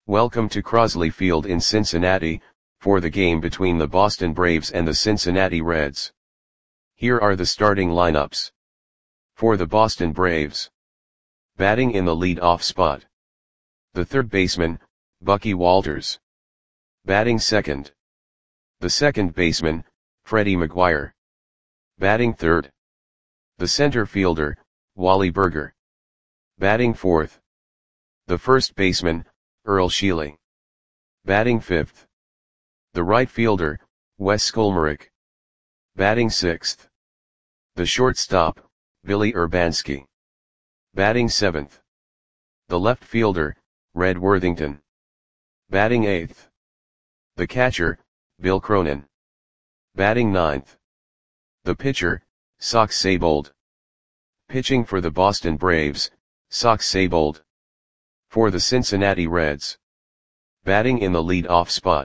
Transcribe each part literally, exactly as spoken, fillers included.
Welcome to Crosley Field in Cincinnati, for the game between the Boston Braves and the Cincinnati Reds. Here are the starting lineups. For the Boston Braves. Batting in the lead-off spot. The third baseman, Bucky Walters. Batting second. The second baseman, Freddie McGuire. Batting third. The center fielder, Wally Burger. Batting fourth. The first baseman, Earl Sheely. Batting fifth. The right fielder, Wes Skolmarek. Batting sixth. The shortstop, Billy Urbanski. Batting seventh. The left fielder, Red Worthington. Batting eighth. The catcher, Bill Cronin. Batting ninth. The pitcher, Sox Seibold. Pitching for the Boston Braves, Sox Seibold. For the Cincinnati Reds. Batting in the lead-off spot.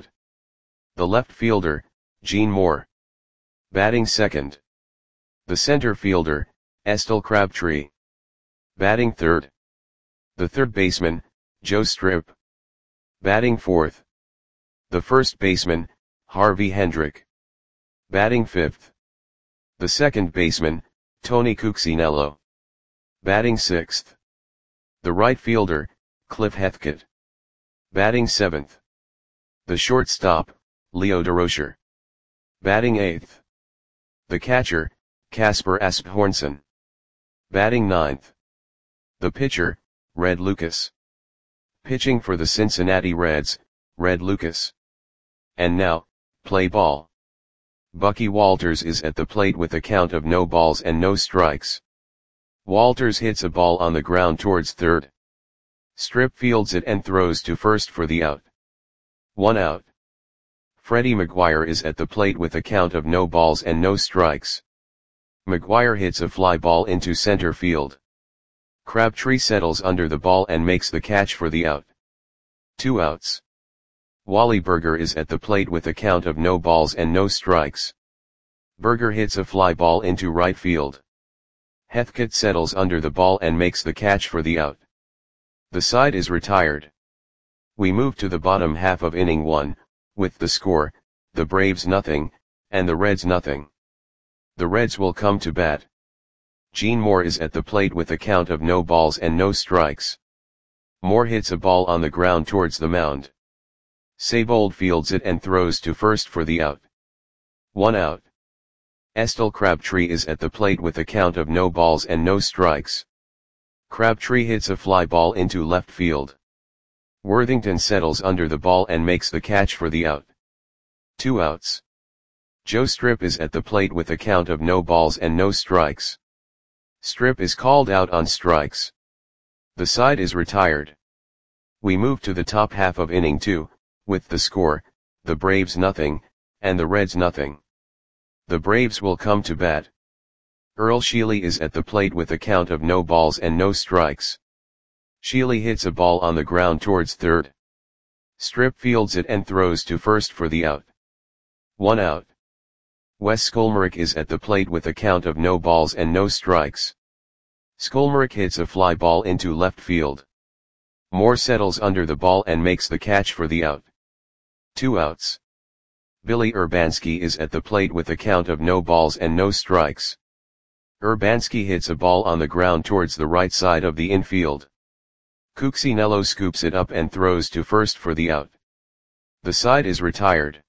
The left fielder, Gene Moore. Batting second. The center fielder, Estelle Crabtree. Batting third. The third baseman, Joe Strip. Batting fourth. The first baseman, Harvey Hendrick. Batting fifth. The second baseman, Tony Cuccinello. Batting sixth. The right fielder, Cliff Hethkett. Batting seventh. The shortstop, Leo Durocher. Batting eighth. The catcher, Casper Asbjornson. Batting ninth. The pitcher, Red Lucas. Pitching for the Cincinnati Reds, Red Lucas. And now, play ball. Bucky Walters is at the plate with a count of no balls and no strikes. Walters hits a ball on the ground towards third. Strip fields it and throws to first for the out. One out. Freddie McGuire is at the plate with a count of no balls and no strikes. McGuire hits a fly ball into center field. Crabtree settles under the ball and makes the catch for the out. Two outs. Wally Burger is at the plate with a count of no balls and no strikes. Burger hits a fly ball into right field. Hethkett settles under the ball and makes the catch for the out. The side is retired. We move to the bottom half of inning one, with the score, the Braves nothing, and the Reds nothing. The Reds will come to bat. Gene Moore is at the plate with a count of no balls and no strikes. Moore hits a ball on the ground towards the mound. Seibold fields it and throws to first for the out. One out. Estelle Crabtree is at the plate with a count of no balls and no strikes. Crabtree hits a fly ball into left field. Worthington settles under the ball and makes the catch for the out. Two outs. Joe Strip is at the plate with a count of no balls and no strikes. Strip is called out on strikes. The side is retired. We move to the top half of inning two, with the score, the Braves nothing, and the Reds nothing. The Braves will come to bat. Earl Sheely is at the plate with a count of no balls and no strikes. Sheely hits a ball on the ground towards third. Strip fields it and throws to first for the out. One out. Wes Skolmarek is at the plate with a count of no balls and no strikes. Skolmarek hits a fly ball into left field. Moore settles under the ball and makes the catch for the out. Two outs. Billy Urbanski is at the plate with a count of no balls and no strikes. Urbanski hits a ball on the ground towards the right side of the infield. Cuccinello scoops it up and throws to first for the out. The side is retired.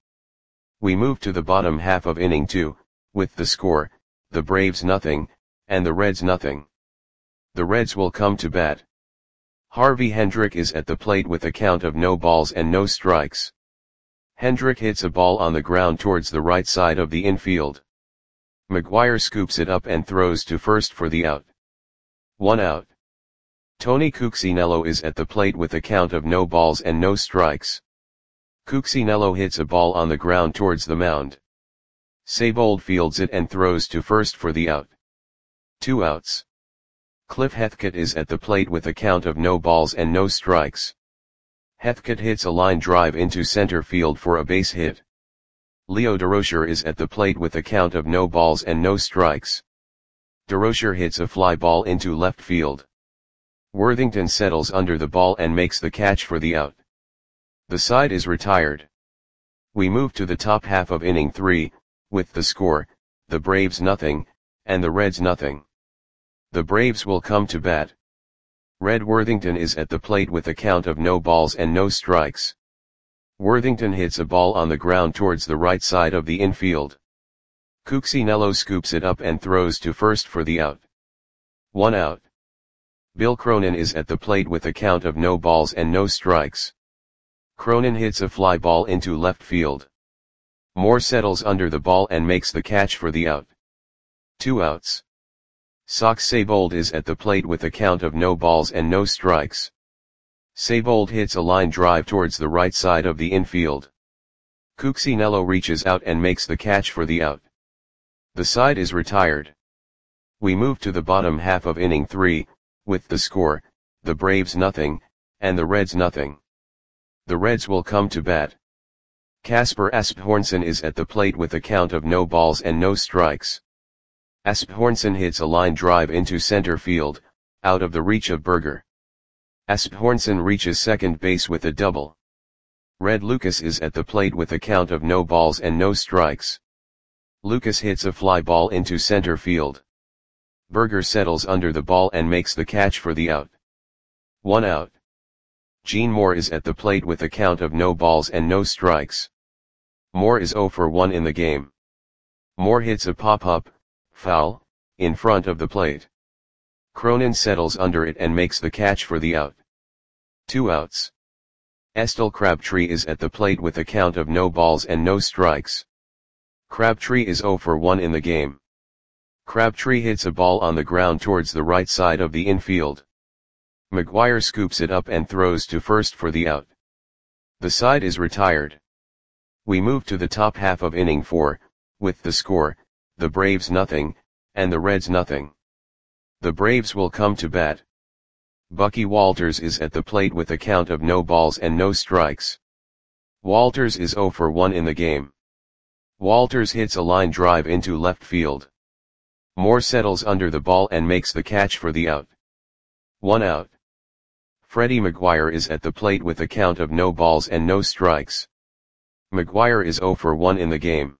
We move to the bottom half of inning two, with the score, the Braves nothing, and the Reds nothing. The Reds will come to bat. Harvey Hendrick is at the plate with a count of no balls and no strikes. Hendrick hits a ball on the ground towards the right side of the infield. McGuire scoops it up and throws to first for the out. One out. Tony Cuccinello is at the plate with a count of no balls and no strikes. Cuccinello hits a ball on the ground towards the mound. Seibold fields it and throws to first for the out. Two outs. Cliff Hethkett is at the plate with a count of no balls and no strikes. Hethkett hits a line drive into center field for a base hit. Leo Durocher is at the plate with a count of no balls and no strikes. Durocher hits a fly ball into left field. Worthington settles under the ball and makes the catch for the out. The side is retired. We move to the top half of inning three, with the score, the Braves nothing, and the Reds nothing. The Braves will come to bat. Red Worthington is at the plate with a count of no balls and no strikes. Worthington hits a ball on the ground towards the right side of the infield. Cuccinello scoops it up and throws to first for the out. One out. Bill Cronin is at the plate with a count of no balls and no strikes. Cronin hits a fly ball into left field. Moore settles under the ball and makes the catch for the out. Two outs. Sox Seibold is at the plate with a count of no balls and no strikes. Seibold hits a line drive towards the right side of the infield. Cuccinello reaches out and makes the catch for the out. The side is retired. We move to the bottom half of inning three, with the score, the Braves nothing, and the Reds nothing. The Reds will come to bat. Kasper Asbjornsen is at the plate with a count of no balls and no strikes. Asbjornsen hits a line drive into center field, out of the reach of Berger. Asbjornsen reaches second base with a double. Red Lucas is at the plate with a count of no balls and no strikes. Lucas hits a fly ball into center field. Berger settles under the ball and makes the catch for the out. One out. Gene Moore is at the plate with a count of no balls and no strikes. Moore is oh for one in the game. Moore hits a pop-up, foul, in front of the plate. Cronin settles under it and makes the catch for the out. Two outs. Estelle Crabtree is at the plate with a count of no balls and no strikes. Crabtree is oh for one in the game. Crabtree hits a ball on the ground towards the right side of the infield. McGuire scoops it up and throws to first for the out. The side is retired. We move to the top half of inning four, with the score, the Braves nothing, and the Reds nothing. The Braves will come to bat. Bucky Walters is at the plate with a count of no balls and no strikes. Walters is oh for one in the game. Walters hits a line drive into left field. Moore settles under the ball and makes the catch for the out. One out. Freddie McGuire is at the plate with a count of no balls and no strikes. McGuire is oh for one in the game.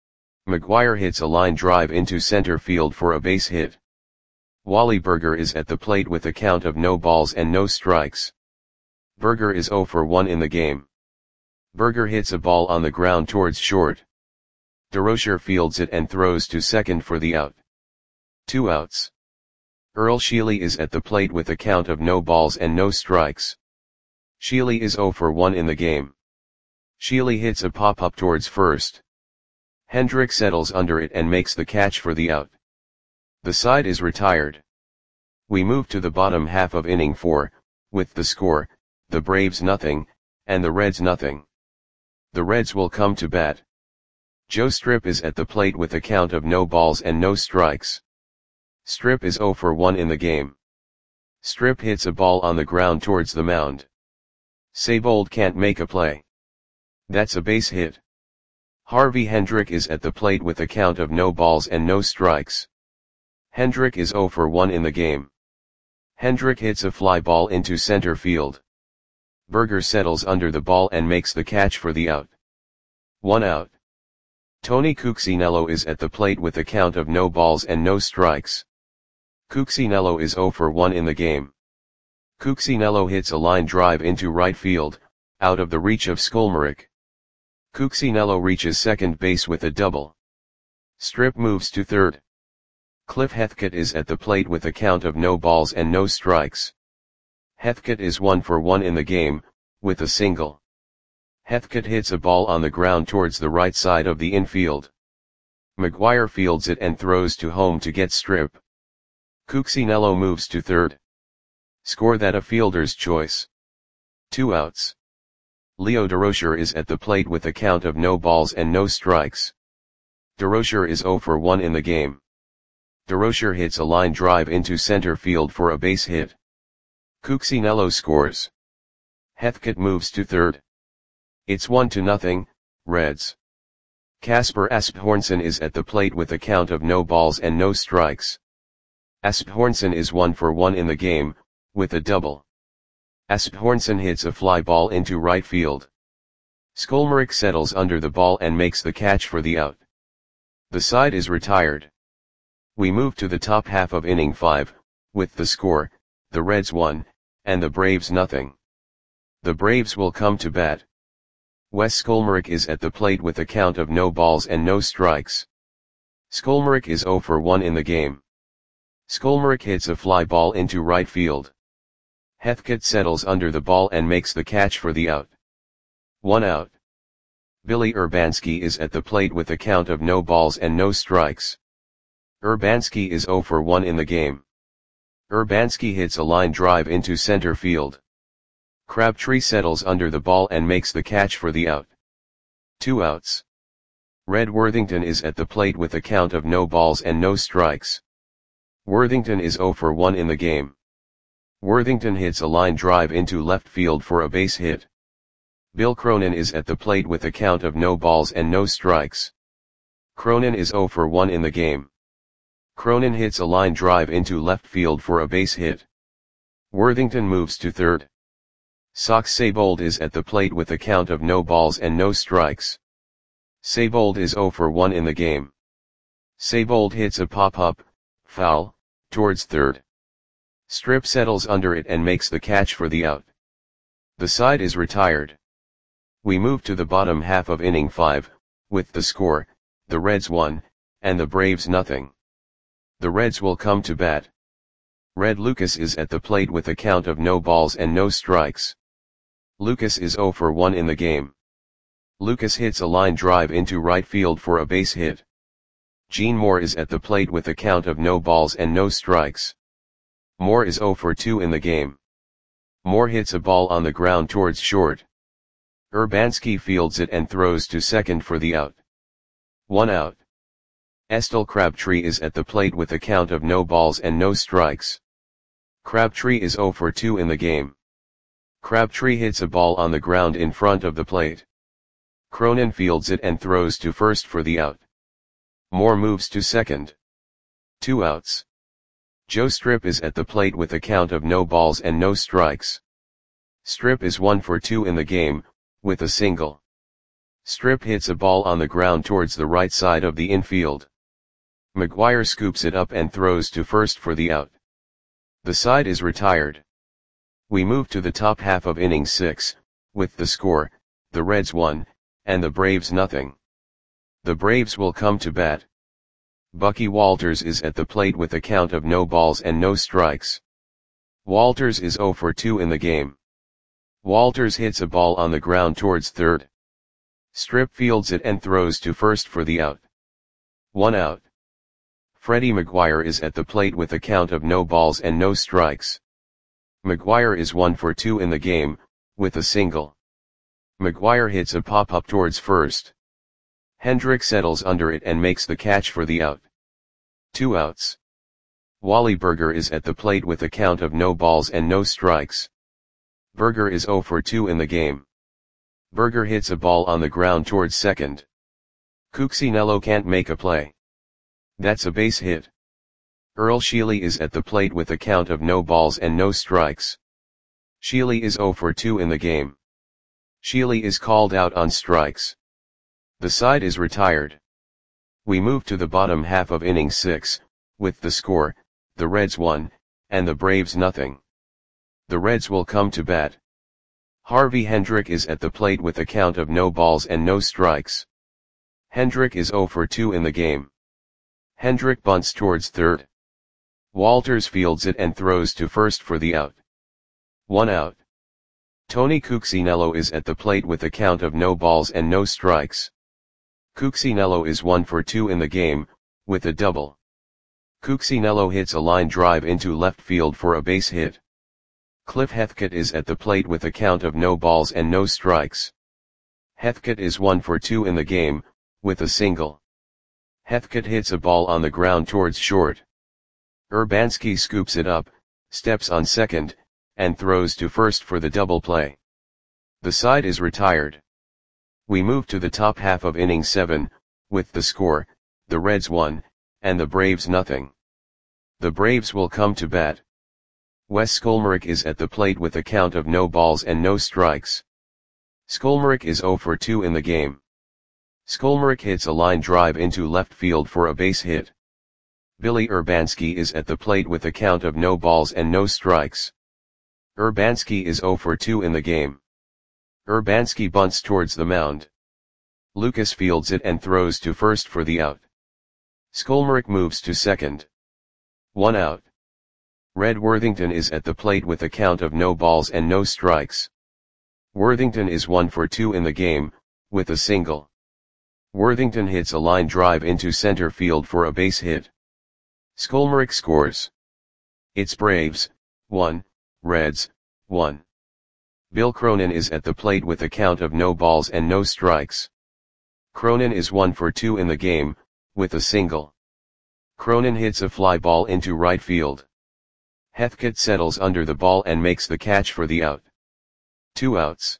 McGuire hits a line drive into center field for a base hit. Wally Berger is at the plate with a count of no balls and no strikes. Berger is oh for one in the game. Berger hits a ball on the ground towards short. DeRocher fields it and throws to second for the out. Two outs. Earl Sheely is at the plate with a count of no balls and no strikes. Sheely is oh for one in the game. Sheely hits a pop-up towards first. Hendrick settles under it and makes the catch for the out. The side is retired. We move to the bottom half of inning four, with the score, the Braves nothing, and the Reds nothing. The Reds will come to bat. Joe Strip is at the plate with a count of no balls and no strikes. Strip is oh for one in the game. Strip hits a ball on the ground towards the mound. Seibold can't make a play. That's a base hit. Harvey Hendrick is at the plate with a count of no balls and no strikes. Hendrick is oh for one in the game. Hendrick hits a fly ball into center field. Berger settles under the ball and makes the catch for the out. One out. Tony Cuccinello is at the plate with a count of no balls and no strikes. Cuccinello is oh for one in the game. Cuccinello hits a line drive into right field, out of the reach of Skolmarek. Cuccinello reaches second base with a double. Strip moves to third. Cliff Heathcote is at the plate with a count of no balls and no strikes. Heathcote is one for one in the game, with a single. Heathcote hits a ball on the ground towards the right side of the infield. McGuire fields it and throws to home to get Strip. Cuccinello moves to third. Score that a fielder's choice. Two outs. Leo DeRocher is at the plate with a count of no balls and no strikes. DeRocher is oh for one in the game. DeRocher hits a line drive into center field for a base hit. Cuccinello scores. Heathcote moves to third. It's one to nothing, Reds. Kasper Asbjornsen is at the plate with a count of no balls and no strikes. Asbjornsen is one for one in the game, with a double. Asbjornsen hits a fly ball into right field. Skolmarek settles under the ball and makes the catch for the out. The side is retired. We move to the top half of inning five, with the score, the Reds one, and the Braves nothing. The Braves will come to bat. Wes Skolmarek is at the plate with a count of no balls and no strikes. Skolmarek is zero for one in the game. Skolmarek hits a fly ball into right field. Heathcote settles under the ball and makes the catch for the out. One out. Billy Urbanski is at the plate with a count of no balls and no strikes. Urbanski is zero for one in the game. Urbanski hits a line drive into center field. Crabtree settles under the ball and makes the catch for the out. Two outs. Red Worthington is at the plate with a count of no balls and no strikes. Worthington is zero for one in the game. Worthington hits a line drive into left field for a base hit. Bill Cronin is at the plate with a count of no balls and no strikes. Cronin is zero for one in the game. Cronin hits a line drive into left field for a base hit. Worthington moves to third. Sox Seibold is at the plate with a count of no balls and no strikes. Seibold is zero for one in the game. Seibold hits a pop-up, foul, towards third. Strip settles under it and makes the catch for the out. The side is retired. We move to the bottom half of inning five, with the score, the Reds one, and the Braves nothing. The Reds will come to bat. Red Lucas is at the plate with a count of no balls and no strikes. Lucas is zero for one in the game. Lucas hits a line drive into right field for a base hit. Gene Moore is at the plate with a count of no balls and no strikes. Moore is zero for two in the game. Moore hits a ball on the ground towards short. Urbanski fields it and throws to second for the out. One out. Estel Crabtree is at the plate with a count of no balls and no strikes. Crabtree is zero for two in the game. Crabtree hits a ball on the ground in front of the plate. Cronin fields it and throws to first for the out. Moore moves to second. Two outs. Joe Strip is at the plate with a count of no balls and no strikes. Strip is one for two in the game, with a single. Strip hits a ball on the ground towards the right side of the infield. McGuire scoops it up and throws to first for the out. The side is retired. We move to the top half of inning six, with the score, the Reds one, and the Braves nothing. The Braves will come to bat. Bucky Walters is at the plate with a count of no balls and no strikes. Walters is zero for two in the game. Walters hits a ball on the ground towards third. Strip fields it and throws to first for the out. One out. Freddie McGuire is at the plate with a count of no balls and no strikes. McGuire is one for two in the game, with a single. McGuire hits a pop-up towards first. Hendrick settles under it and makes the catch for the out. Two outs. Wally Berger is at the plate with a count of no balls and no strikes. Berger is zero for two in the game. Berger hits a ball on the ground towards second. Cuccinello can't make a play. That's a base hit. Earl Sheely is at the plate with a count of no balls and no strikes. Sheely is zero for two in the game. Sheely is called out on strikes. The side is retired. We move to the bottom half of inning six, with the score, the Reds one, and the Braves nothing. The Reds will come to bat. Harvey Hendrick is at the plate with a count of no balls and no strikes. Hendrick is zero for two in the game. Hendrick bunts towards third. Walters fields it and throws to first for the out. One out. Tony Cuccinello is at the plate with a count of no balls and no strikes. Cuccinello is one for two in the game, with a double. Cuccinello hits a line drive into left field for a base hit. Cliff Heathcote is at the plate with a count of no balls and no strikes. Heathcote is one for two in the game, with a single. Heathcote hits a ball on the ground towards short. Urbanski scoops it up, steps on second, and throws to first for the double play. The side is retired. We move to the top half of inning seven, with the score, the Reds one, and the Braves nothing. The Braves will come to bat. Wes Skolmarek is at the plate with a count of no balls and no strikes. Skolmarek is zero for two in the game. Skolmarek hits a line drive into left field for a base hit. Billy Urbanski is at the plate with a count of no balls and no strikes. Urbanski is zero for two in the game. Urbanski bunts towards the mound. Lucas fields it and throws to first for the out. Skolmarek moves to second. One out. Red Worthington is at the plate with a count of no balls and no strikes. Worthington is one for two in the game, with a single. Worthington hits a line drive into center field for a base hit. Skolmarek scores. It's Braves, one, Reds, one. Bill Cronin is at the plate with a count of no balls and no strikes. Cronin is one for two in the game, with a single. Cronin hits a fly ball into right field. Heathcote settles under the ball and makes the catch for the out. Two outs.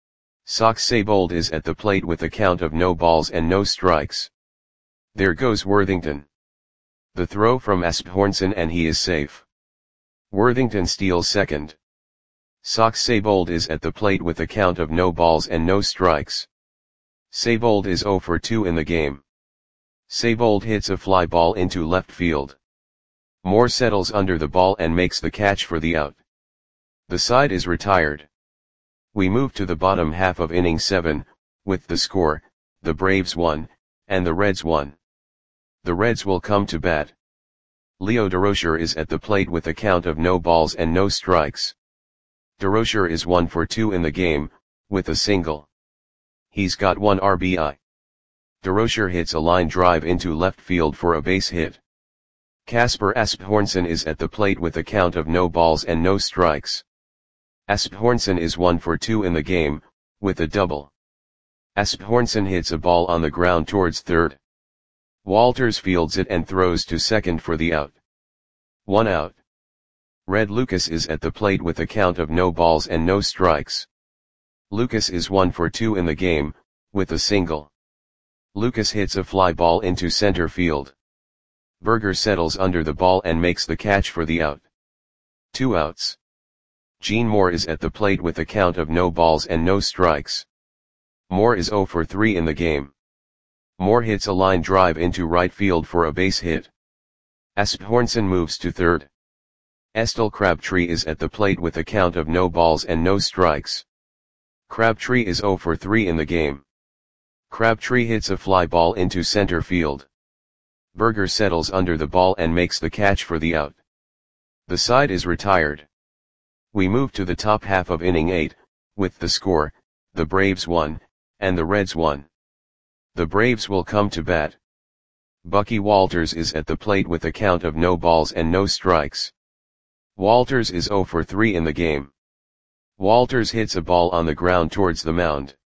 Sox Seibold is at the plate with a count of no balls and no strikes. There goes Worthington. The throw from Asbjornson and he is safe. Worthington steals second. Sox Seibold is at the plate with a count of no balls and no strikes. Seibold is zero for two in the game. Seibold hits a fly ball into left field. Moore settles under the ball and makes the catch for the out. The side is retired. We move to the bottom half of inning seven, with the score, the Braves won, and the Reds won. The Reds will come to bat. Leo Durocher is at the plate with a count of no balls and no strikes. Durocher is one for two in the game, with a single. He's got one R B I. Durocher hits a line drive into left field for a base hit. Casper Asbjornson is at the plate with a count of no balls and no strikes. Asbjornson is one for two in the game, with a double. Asbjornson hits a ball on the ground towards third. Walters fields it and throws to second for the out. One out. Red Lucas is at the plate with a count of no balls and no strikes. Lucas is one for two in the game, with a single. Lucas hits a fly ball into center field. Berger settles under the ball and makes the catch for the out. Two outs. Gene Moore is at the plate with a count of no balls and no strikes. Moore is zero for three in the game. Moore hits a line drive into right field for a base hit. Asbjornson moves to third. Estelle Crabtree is at the plate with a count of no balls and no strikes. Crabtree is zero for three in the game. Crabtree hits a fly ball into center field. Berger settles under the ball and makes the catch for the out. The side is retired. We move to the top half of inning eight, with the score, the Braves won, and the Reds won. The Braves will come to bat. Bucky Walters is at the plate with a count of no balls and no strikes. Walters is zero for three in the game. Walters hits a ball on the ground towards the mound.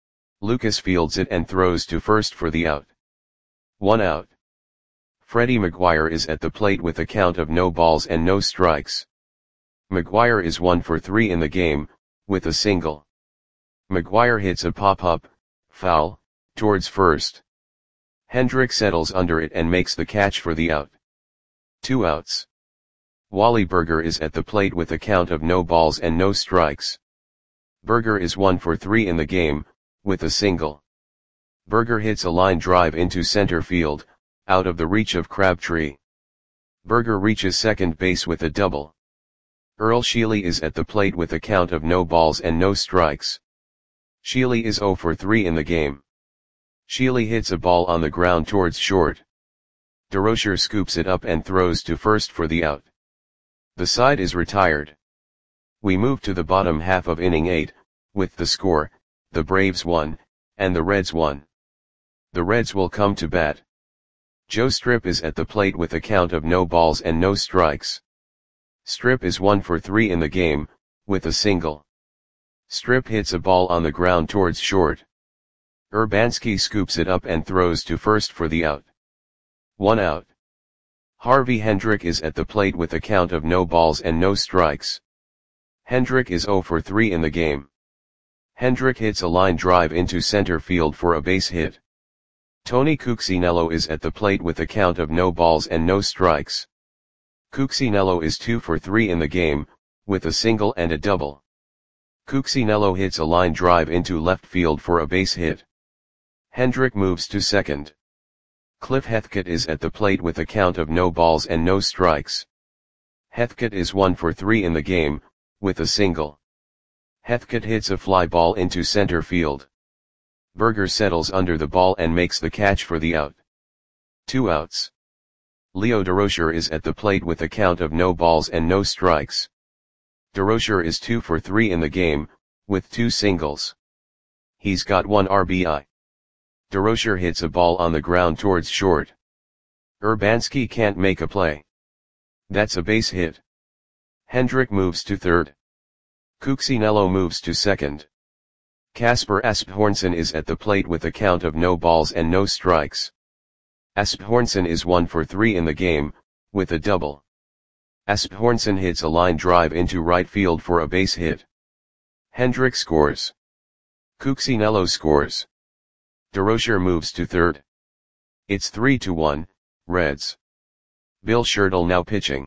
Lucas fields it and throws to first for the out. One out. Freddie McGuire is at the plate with a count of no balls and no strikes. McGuire is one for three in the game, with a single. McGuire hits a pop-up, foul, towards first. Hendrick settles under it and makes the catch for the out. Two outs. Wally Berger is at the plate with a count of no balls and no strikes. Berger is one for three in the game, with a single. Berger hits a line drive into center field, out of the reach of Crabtree. Berger reaches second base with a double. Earl Sheely is at the plate with a count of no balls and no strikes. Sheely is zero for three in the game. Sheely hits a ball on the ground towards short. Durocher scoops it up and throws to first for the out. The side is retired. We move to the bottom half of inning eight, with the score, the Braves won, and the Reds won. The Reds will come to bat. Joe Strip is at the plate with a count of no balls and no strikes. Strip is one for three in the game, with a single. Strip hits a ball on the ground towards short. Urbanski scoops it up and throws to first for the out. One out. Harvey Hendrick is at the plate with a count of no balls and no strikes. Hendrick is zero for three in the game. Hendrick hits a line drive into center field for a base hit. Tony Cuccinello is at the plate with a count of no balls and no strikes. Cuccinello is two for three in the game, with a single and a double. Cuccinello hits a line drive into left field for a base hit. Hendrick moves to second. Cliff Heathcote is at the plate with a count of no balls and no strikes. Heathcote is one for three in the game, with a single. Heathcote hits a fly ball into center field. Berger settles under the ball and makes the catch for the out. Two outs. Leo Durocher is at the plate with a count of no balls and no strikes. Durocher is two for three in the game, with two singles. He's got one R B I. Durocher hits a ball on the ground towards short. Urbanski can't make a play. That's a base hit. Hendrick moves to third. Cuccinello moves to second. Kasper Asbjornsen is at the plate with a count of no balls and no strikes. Asbjornsen is one for three in the game, with a double. Asbjornsen hits a line drive into right field for a base hit. Hendrick scores. Cuccinello scores. Durocher moves to third. It's three to one, Reds. Bill Schertle now pitching.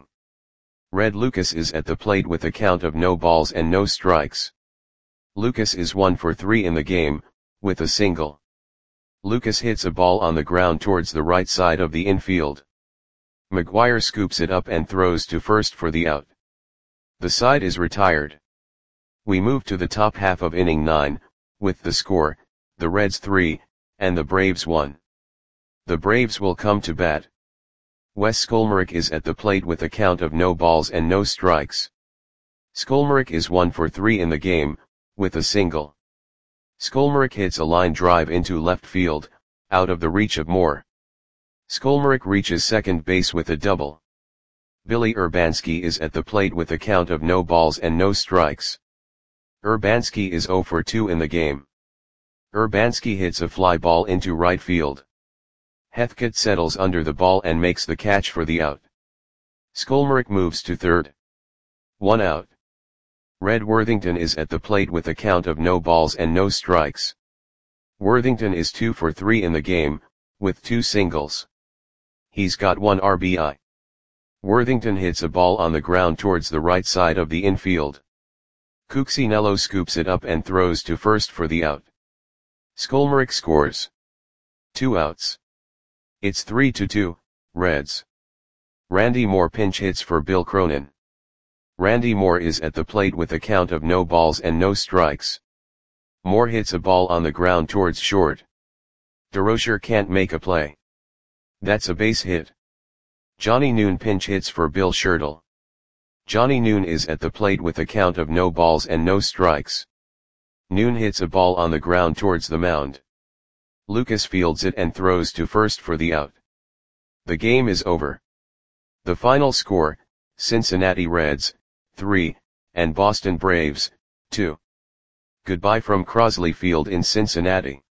Red Lucas is at the plate with a count of no balls and no strikes. Lucas is one for three in the game, with a single. Lucas hits a ball on the ground towards the right side of the infield. McGuire scoops it up and throws to first for the out. The side is retired. We move to the top half of inning nine, with the score, the Reds three, and the Braves one. The Braves will come to bat. Wes Skolmarek is at the plate with a count of no balls and no strikes. Skolmarek is one for three in the game, with a single. Skolmarek hits a line drive into left field, out of the reach of Moore. Skolmarek reaches second base with a double. Billy Urbanski is at the plate with a count of no balls and no strikes. Urbanski is zero for two in the game. Urbanski hits a fly ball into right field. Heathcote settles under the ball and makes the catch for the out. Skolmarek moves to third. One out. Red Worthington is at the plate with a count of no balls and no strikes. Worthington is two for three in the game, with two singles. He's got one R B I. Worthington hits a ball on the ground towards the right side of the infield. Cuccinello scoops it up and throws to first for the out. Skolmarek scores. Two outs. It's three to two, Reds. Randy Moore pinch hits for Bill Cronin. Randy Moore is at the plate with a count of no balls and no strikes. Moore hits a ball on the ground towards short. Durocher can't make a play. That's a base hit. Johnny Noon pinch hits for Bill Schertle. Johnny Noon is at the plate with a count of no balls and no strikes. Noon hits a ball on the ground towards the mound. Lucas fields it and throws to first for the out. The game is over. The final score, Cincinnati Reds, three, and Boston Braves, two. Goodbye from Crosley Field in Cincinnati.